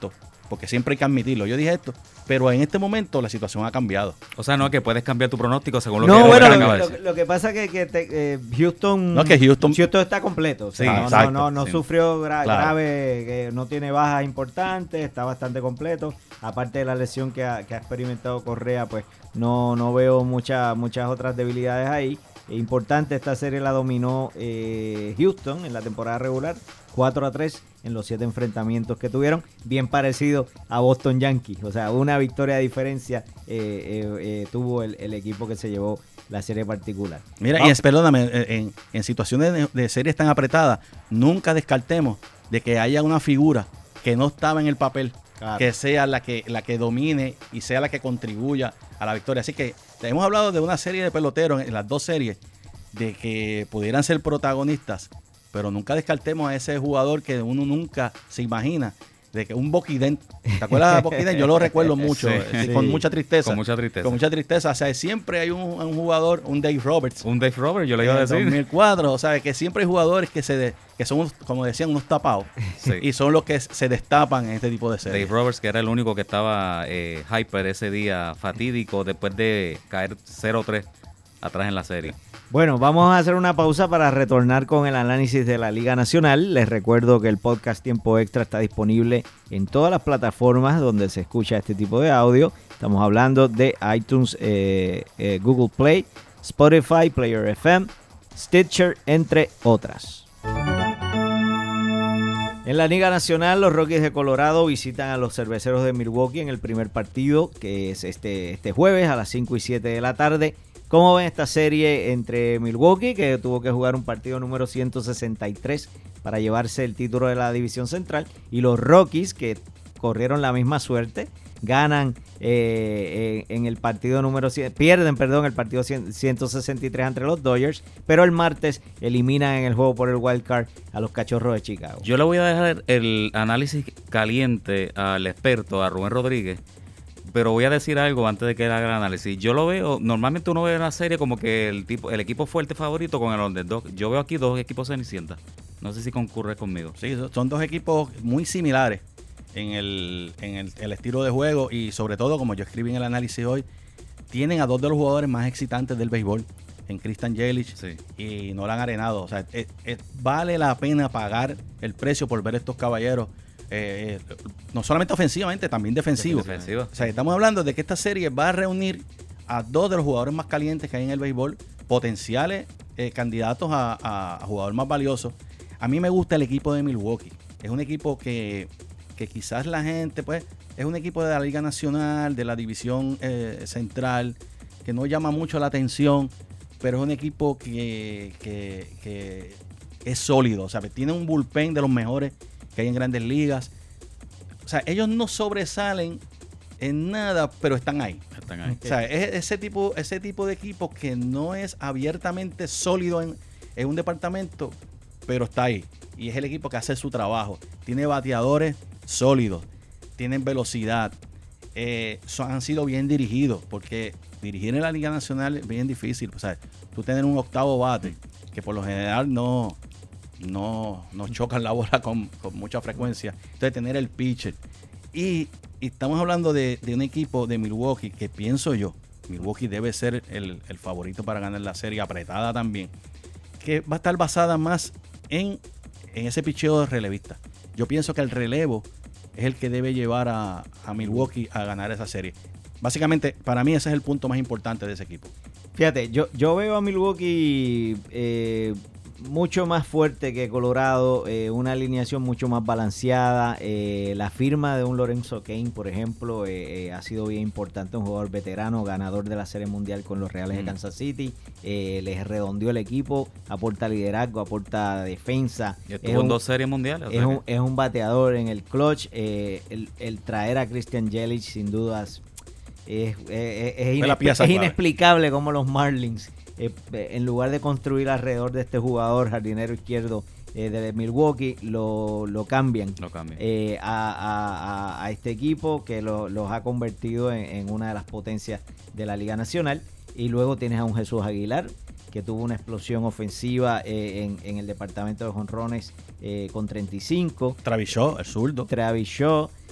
porque siempre hay que admitirlo. Yo dije esto, pero en este momento la situación ha cambiado. O sea, no es que puedes cambiar tu pronóstico según lo no, que bueno, lo, lo, lo, lo, lo que pasa es que, que te, eh, Houston, no, que Houston Houston está completo. O sea, sí, no, exacto, no, no, no sí. sufrió gra claro. grave, que no tiene bajas importantes, está bastante completo. Aparte de la lesión que ha, que ha experimentado Correa, pues no, no veo mucha, muchas otras debilidades ahí. Importante, esta serie la dominó eh, Houston en la temporada regular, cuatro a tres en los siete enfrentamientos que tuvieron, bien parecido a Boston Yankees, o sea, una victoria de diferencia eh, eh, eh, tuvo el, el equipo que se llevó la serie particular. Mira, y es, perdóname, en, en situaciones de, de series tan apretadas, nunca descartemos de que haya una figura que no estaba en el papel, claro, que sea la que, la que domine y sea la que contribuya a la victoria. Así que hemos hablado de una serie de peloteros en las dos series de que pudieran ser protagonistas, pero nunca descartemos a ese jugador que uno nunca se imagina, de que un Boquident, ¿te acuerdas de Boquident? Yo lo recuerdo mucho, sí, sí, con mucha tristeza. Con mucha tristeza. Con mucha tristeza. O sea, siempre hay un, un jugador, un Dave Roberts. Un Dave Roberts, yo le iba a decir. En dos mil cuatro, o sea, que siempre hay jugadores que se de, que son, como decían, unos tapados. Sí. Y son los que se destapan en este tipo de series. Dave Roberts, que era el único que estaba eh, hyper ese día, fatídico, después de caer cero tres atrás en la serie. Bueno, vamos a hacer una pausa para retornar con el análisis de la Liga Nacional. Les recuerdo que el podcast Tiempo Extra está disponible en todas las plataformas donde se escucha este tipo de audio. Estamos hablando de iTunes, eh, eh, Google Play, Spotify, Player F M, Stitcher, entre otras. En la Liga Nacional, los Rockies de Colorado visitan a los Cerveceros de Milwaukee en el primer partido, que es este, este jueves a las cinco y siete de la tarde. ¿Cómo ven esta serie entre Milwaukee, que tuvo que jugar un partido número ciento sesenta y tres para llevarse el título de la División Central, y los Rockies, que corrieron la misma suerte, ganan eh, eh, en el partido número cien, pierden, perdón, el partido ciento sesenta y tres entre los Dodgers, pero el martes eliminan en el juego por el wild card a los Cachorros de Chicago? Yo le voy a dejar el análisis caliente al experto, a Rubén Rodríguez, pero voy a decir algo antes de que haga el análisis. Yo lo veo, normalmente uno ve una serie como que el tipo, el equipo fuerte favorito con el underdog. Yo veo aquí dos equipos cenicientas. No sé si concurre conmigo. Sí, son dos equipos muy similares en el, en el, el estilo de juego, y sobre todo, como yo escribí en el análisis hoy, tienen a dos de los jugadores más excitantes del béisbol, en Christian Yelich, sí, y Nolan Arenado. O sea, es, es, vale la pena pagar el precio por ver estos caballeros. Eh, no solamente ofensivamente, también defensivo. defensivo. O sea, estamos hablando de que esta serie va a reunir a dos de los jugadores más calientes que hay en el béisbol, potenciales eh, candidatos a, a, a jugador más valioso. A mí me gusta el equipo de Milwaukee. Es un equipo que, que quizás la gente, pues, es un equipo de la Liga Nacional, de la División eh, Central, que no llama mucho la atención, pero es un equipo que, que, que es sólido. O sea, tiene un bullpen de los mejores que hay en Grandes Ligas. O sea, ellos no sobresalen en nada, pero están ahí. Están ahí. O sea, es ese tipo, ese tipo de equipo que no es abiertamente sólido en, en un departamento, pero está ahí. Y es el equipo que hace su trabajo. Tiene bateadores sólidos, tienen velocidad, eh, son, han sido bien dirigidos, porque dirigir en la Liga Nacional es bien difícil. O sea, tú tener un octavo bate, que por lo general no... no, no chocan la bola con, con mucha frecuencia. Entonces, tener el pitcher. Y, y estamos hablando de, de un equipo de Milwaukee que pienso yo, Milwaukee debe ser el, el favorito para ganar la serie, apretada también, que va a estar basada más en, en ese picheo de relevista. Yo pienso que el relevo es el que debe llevar a, a Milwaukee a ganar esa serie. Básicamente, para mí ese es el punto más importante de ese equipo. Fíjate, yo, yo veo a Milwaukee eh, mucho más fuerte que Colorado, eh, una alineación mucho más balanceada. Eh, la firma de un Lorenzo Cain, por ejemplo, eh, eh, ha sido bien importante. Un jugador veterano, ganador de la Serie Mundial con los Reales mm. de Kansas City. Eh, les redondeó el equipo, aporta liderazgo, aporta defensa. Y estuvo en dos series mundiales. Es, un, es un bateador en el clutch. Eh, el, el traer a Christian Yelich, sin dudas, es, es, es, inexpl- es inexplicable cómo los Marlins, Eh, en lugar de construir alrededor de este jugador jardinero izquierdo eh, de Milwaukee, lo, lo cambian, lo cambian. Eh, a, a, a este equipo que lo, los ha convertido en, en una de las potencias de la Liga Nacional. Y luego tienes a un Jesús Aguilar, que tuvo una explosión ofensiva eh, en, en el departamento de jonrones eh, con treinta y cinco. Travis Shaw, el zurdo. Travis Shaw.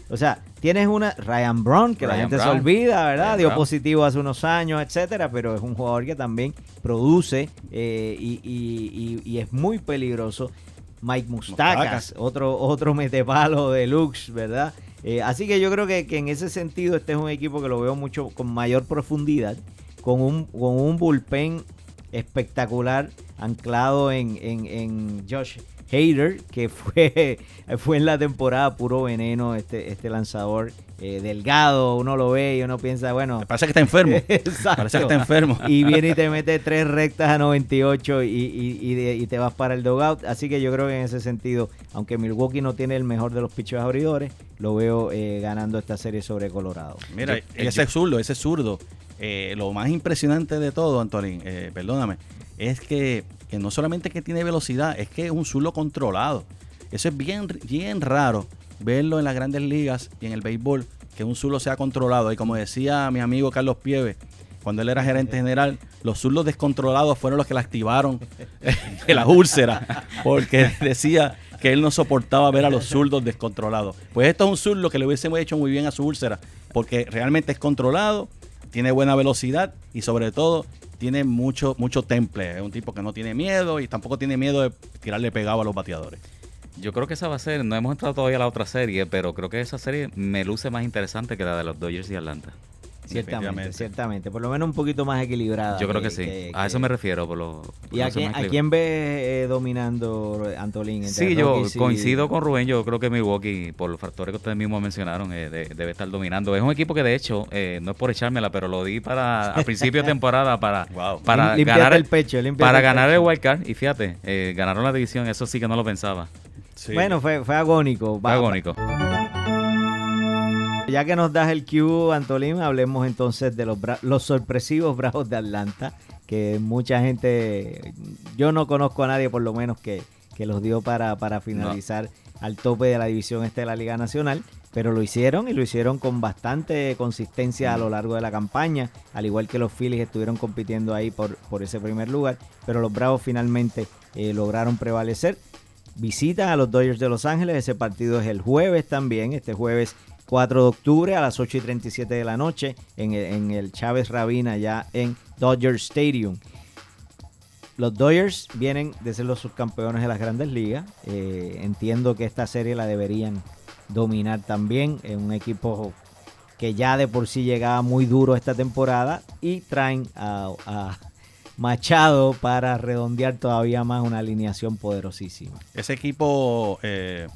O sea, tienes una Ryan Braun, que Ryan la gente Braun. se olvida, ¿verdad? Ryan Dio Braun. positivo hace unos años, etcétera, pero es un jugador que también produce eh, y, y, y, y es muy peligroso. Mike Moustakas, Moustakas. otro otro metepalo deluxe, ¿verdad? Eh, así que yo creo que, que en ese sentido este es un equipo que lo veo mucho con mayor profundidad, con un, con un bullpen espectacular anclado en, en, en Josh Hader, que fue, fue en la temporada puro veneno este, este lanzador eh, delgado, uno lo ve y uno piensa, bueno... Parece que está enfermo. Exacto. Parece que está enfermo. Y viene y te mete tres rectas a noventa y ocho y, y, y, de- y te vas para el dugout. Así que yo creo que en ese sentido, aunque Milwaukee no tiene el mejor de los pichos abridores, lo veo eh, ganando esta serie sobre Colorado. Mira, Yo- ese es zurdo, ese es zurdo. Eh, lo más impresionante de todo, Antolín, eh, perdóname, es que, que no solamente que tiene velocidad, es que es un zurdo controlado. Eso es bien, bien raro verlo en las grandes ligas y en el béisbol, que un zurdo sea controlado. Y como decía mi amigo Carlos Pieve, cuando él era gerente general, los zurdos descontrolados fueron los que le activaron la úlcera, porque decía que él no soportaba ver a los zurdos descontrolados. Pues esto es un zurdo que le hubiésemos hecho muy bien a su úlcera, porque realmente es controlado, tiene buena velocidad y sobre todo tiene mucho, mucho temple. Es un tipo que no tiene miedo y tampoco tiene miedo de tirarle pegado a los bateadores. Yo creo que esa va a ser, no hemos entrado todavía a la otra serie, pero creo que esa serie me luce más interesante que la de los Dodgers y Atlanta. Ciertamente, Definitivamente. ciertamente. Por lo menos un poquito más equilibrada. Yo creo que sí. A eso me refiero. Por lo, por ¿Y a lo que quién, más a equilibra- quién ves eh, dominando, Antolín? entre Sí, yo Rockies y- coincido con Rubén. Yo creo que Milwaukee, por los factores que ustedes mismos mencionaron, eh, de- debe estar dominando. Es un equipo que, de hecho, eh, no es por echármela, pero lo di para a principio de temporada para, Wow. para Lim- límpiate ganar el pecho, límpiate para el ganar pecho. el wild card. Y fíjate, eh, ganaron la división. Eso sí que no lo pensaba. Sí. Bueno, fue, fue agónico. Fue Va- agónico. Ya que nos das el cue, Antolín, hablemos entonces de los, bra- los sorpresivos Bravos de Atlanta, que mucha gente, yo no conozco a nadie por lo menos que, que los dio para, para finalizar al tope de la división este de la Liga Nacional, pero lo hicieron y lo hicieron con bastante consistencia a lo largo de la campaña, al igual que los Phillies estuvieron compitiendo ahí por, por ese primer lugar, pero los Bravos finalmente eh, lograron prevalecer. Visitan a los Dodgers de Los Ángeles, ese partido es el jueves también, este jueves cuatro de octubre a las ocho y treinta y siete de la noche en el, en el Chávez Ravine allá en Dodger Stadium. Los Dodgers vienen de ser los subcampeones de las Grandes Ligas. Eh, entiendo que esta serie la deberían dominar también. Es un equipo que ya de por sí llegaba muy duro esta temporada y traen a, a Machado para redondear todavía más una alineación poderosísima. Ese equipo eh,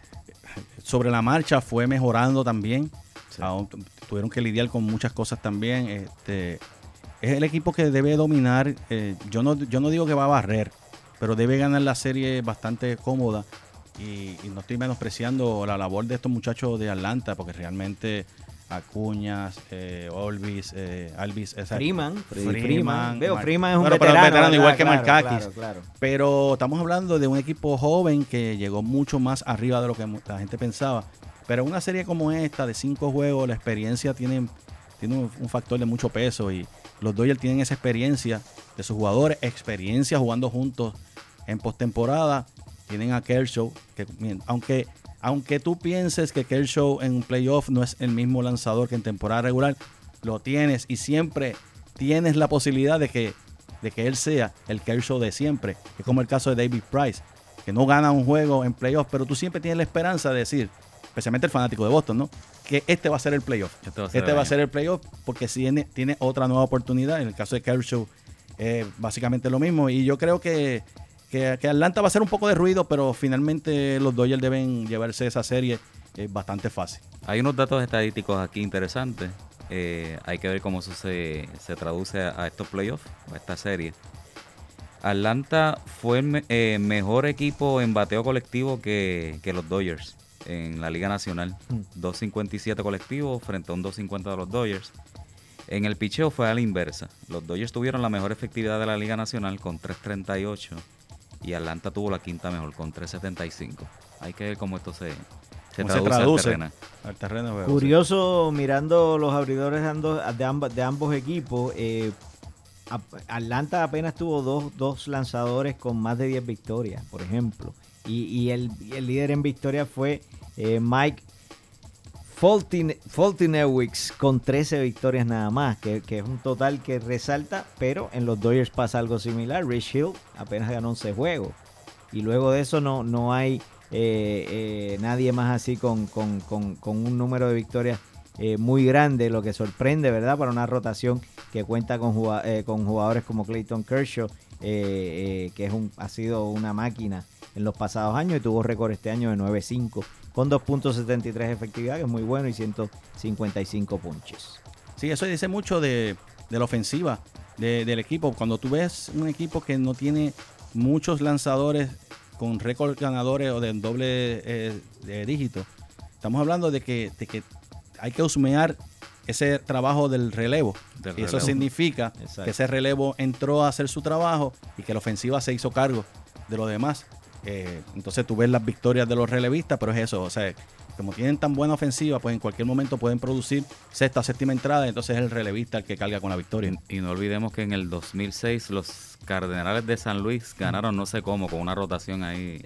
sobre la marcha fue mejorando también. Sí. Aún tu- tuvieron que lidiar con muchas cosas también. Este, es el equipo que debe dominar. eh, yo, no, yo no digo que va a barrer, pero debe ganar la serie bastante cómoda. Y, y no estoy menospreciando la labor de estos muchachos de Atlanta, porque realmente Acuñas, eh, Olvis, eh, Alvis, esa- Freeman, Freddy Freeman, Freeman. Veo, Mar- Freeman es un Bueno, pero veterano, es veterano ¿verdad? igual que Claro, Markakis. claro, claro. Pero estamos hablando de un equipo joven que llegó mucho más arriba de lo que mu- la gente pensaba. Pero una serie como esta, de cinco juegos, la experiencia tiene, tiene un, un factor de mucho peso. Y los Dodgers tienen esa experiencia de sus jugadores, experiencia jugando juntos en postemporada. Tienen a Kershaw, que bien, aunque, aunque tú pienses que Kershaw en playoff no es el mismo lanzador que en temporada regular, lo tienes y siempre tienes la posibilidad de que, de que él sea el Kershaw de siempre. Es como el caso de David Price, que no gana un juego en playoff, pero tú siempre tienes la esperanza de decir, especialmente el fanático de Boston, ¿no? Que este va a ser el playoff. Este va a ser Este el va a año. ser el playoff porque si tiene, tiene otra nueva oportunidad. En el caso de Kershaw, eh, básicamente lo mismo. Y yo creo que, que, que Atlanta va a hacer un poco de ruido, pero finalmente los Dodgers deben llevarse esa serie eh, bastante fácil. Hay unos datos estadísticos aquí interesantes. Eh, hay que ver cómo eso se, se traduce a, a estos playoffs, a esta serie. Atlanta fue el me- eh, mejor equipo en bateo colectivo que, que los Dodgers en la Liga Nacional. Mm. dos cincuenta y siete colectivos frente a un dos cincuenta de los Dodgers. En el picheo fue a la inversa. Los Dodgers tuvieron la mejor efectividad de la Liga Nacional con tres treinta y ocho y Atlanta tuvo la quinta mejor con tres setenta y cinco. Hay que ver cómo esto se, se ¿Cómo se traduce, al traduce? terreno. Al terreno de juego. Curioso, mirando los abridores de ambos, de ambos, de ambos equipos, eh, a- Atlanta apenas tuvo dos, dos lanzadores con más de diez victorias, por ejemplo. Y, y el, y el líder en victorias fue eh, Mike Foltynewicz con trece victorias nada más, que, que es un total que resalta, pero en los Dodgers pasa algo similar. Rich Hill apenas ganó once juegos y luego de eso no, no hay eh, eh, nadie más así con, con, con, con un número de victorias eh, muy grande, lo que sorprende, ¿verdad? Para una rotación que cuenta con, eh, con jugadores como Clayton Kershaw, eh, eh, que es un, ha sido una máquina en los pasados años y tuvo récord este año de nueve cinco con dos punto setenta y tres de efectividad, que es muy bueno, y ciento cincuenta y cinco punches. Sí, eso dice mucho de, de la ofensiva de, del equipo. Cuando tú ves un equipo que no tiene muchos lanzadores con récord ganadores o de doble eh, de dígito, estamos hablando de que, de que hay que husmear ese trabajo del relevo. Del y relevo. Eso significa Exacto. que ese relevo entró a hacer su trabajo y que la ofensiva se hizo cargo de lo demás. Eh, entonces tú ves las victorias de los relevistas, pero es eso, o sea, como tienen tan buena ofensiva, pues en cualquier momento pueden producir sexta o séptima entrada, entonces es el relevista el que carga con la victoria. Y, y no olvidemos que en el dos mil seis los Cardenales de San Luis ganaron no sé cómo, con una rotación ahí.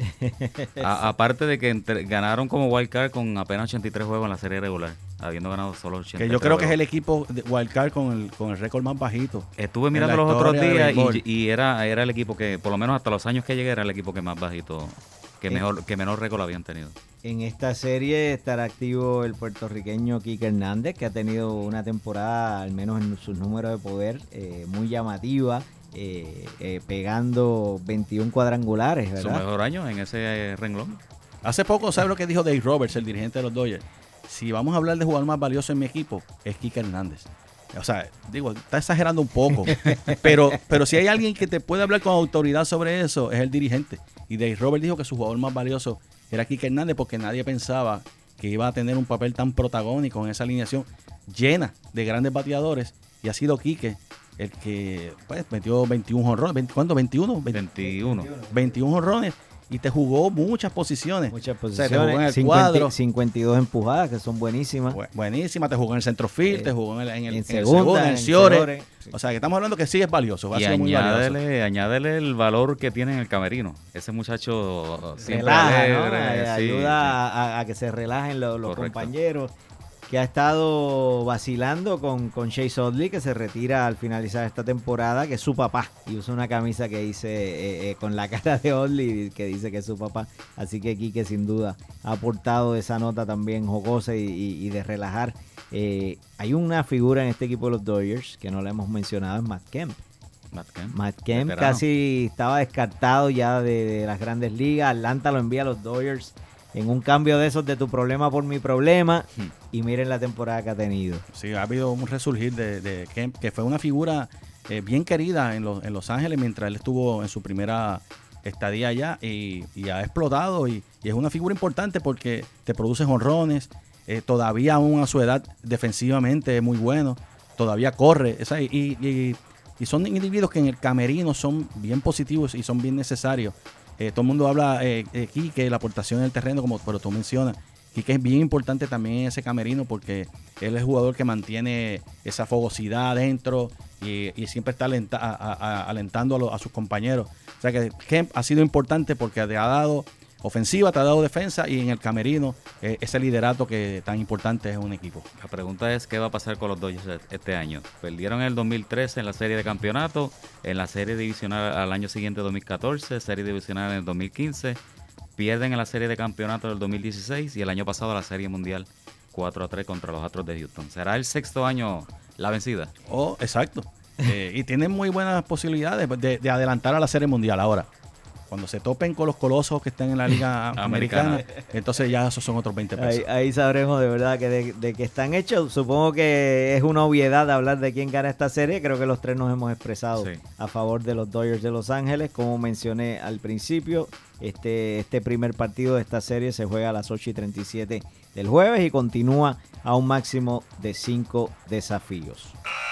A, aparte de que entre, ganaron como wildcard con apenas ochenta y tres juegos en la serie regular, habiendo ganado solo ochenta y tres que yo creo juegos. Que es el equipo de wildcard con el, con el récord más bajito. Estuve mirando los otros días y, y era, era el equipo que, por lo menos hasta los años que llegué, era el equipo que más bajito, que mejor, que menor récord habían tenido. En esta serie estará activo el puertorriqueño Kike Hernández, que ha tenido una temporada, al menos en sus números de poder, eh, muy llamativa, eh, eh, pegando veintiún cuadrangulares, ¿verdad? Su mejor año en ese eh, renglón. Hace poco, ¿sabes lo que dijo Dave Roberts, el dirigente de los Dodgers? Si vamos a hablar de jugador más valioso en mi equipo, es Kike Hernández. O sea, digo, está exagerando un poco, pero, pero si hay alguien que te puede hablar con autoridad sobre eso, es el dirigente. Y Dave Roberts dijo que su jugador más valioso era Kike Hernández porque nadie pensaba que iba a tener un papel tan protagónico en esa alineación llena de grandes bateadores, y ha sido Kike el que pues, metió veintiún jonrones. ¿Cuánto? ¿veintiuno? veintiuno. veintiún jonrones. Y te jugó muchas posiciones. Muchas posiciones. O sea, te jugó en el cincuenta, cuadro. cincuenta y dos empujadas, que son buenísimas. Bu- buenísima. Te jugó en el centrofield, eh, te jugó en el, en el, en en segunda, el segundo, en el Ciore. Sí. O sea, que estamos hablando que sí es valioso. Ha y sido muy valioso. añádele, añádele el valor que tiene en el camerino. Ese muchacho siempre relaja, alegre, ¿no? sí, ayuda sí. A, a que se relajen los, los compañeros. Que ha estado vacilando con, con Chase Utley, que se retira al finalizar esta temporada, que es su papá, y usa una camisa que dice eh, eh, con la cara de Utley, que dice que es su papá. Así que Kike sin duda ha aportado esa nota también jocosa y, y, y de relajar. Eh, hay una figura en este equipo de los Dodgers que no la hemos mencionado, es Matt Kemp. Matt Kemp, Matt Kemp veterano. Casi estaba descartado ya de, de las grandes ligas. Atlanta lo envía a los Dodgers en un cambio de esos de tu problema por mi problema, hmm. y miren la temporada que ha tenido. Sí, ha habido un resurgir de, de Kemp, que fue una figura eh, bien querida en los, en Los Ángeles mientras él estuvo en su primera estadía allá, y, y ha explotado, y, y es una figura importante porque te produce jonrones, eh, todavía aún a su edad defensivamente es muy bueno, todavía corre, esa, y, y, y son individuos que en el camerino son bien positivos y son bien necesarios. Eh, todo el mundo habla eh, eh, Kike, la aportación en el terreno, como pero tú mencionas, Kike es bien importante también en ese camerino porque él es el jugador que mantiene esa fogosidad adentro y, y siempre está alenta, a, a, alentando a, lo, a sus compañeros. O sea que Kemp ha sido importante porque te ha dado ofensiva, te ha dado defensa, y en el camerino eh, ese liderato que tan importante es un equipo. La pregunta es, ¿qué va a pasar con los Dodgers este año? Perdieron en el dos mil trece en la serie de campeonato, en la serie divisional al año siguiente dos mil catorce, serie divisional en el dos mil quince, pierden en la serie de campeonato del dos mil dieciséis y el año pasado la serie mundial cuatro a tres contra los Astros de Houston. ¿Será el sexto año la vencida? Oh, exacto. eh, y tienen muy buenas posibilidades de, de adelantar a la serie mundial ahora. Cuando se topen con los colosos que están en la Liga Americana, Americana, entonces ya esos son otros veinte pesos. Ahí, ahí sabremos de verdad que de, de que están hechos. Supongo que es una obviedad hablar de quién gana esta serie. Creo que los tres nos hemos expresado sí. a favor de los Dodgers de Los Ángeles. Como mencioné al principio, este, este primer partido de esta serie se juega a las ocho y treinta y siete del jueves y continúa a un máximo de cinco desafíos.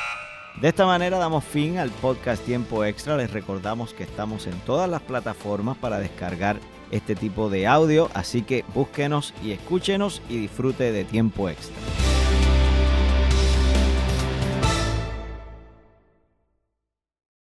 De esta manera damos fin al podcast Tiempo Extra. Les recordamos que estamos en todas las plataformas para descargar este tipo de audio, así que búsquenos y escúchenos y disfrute de Tiempo Extra.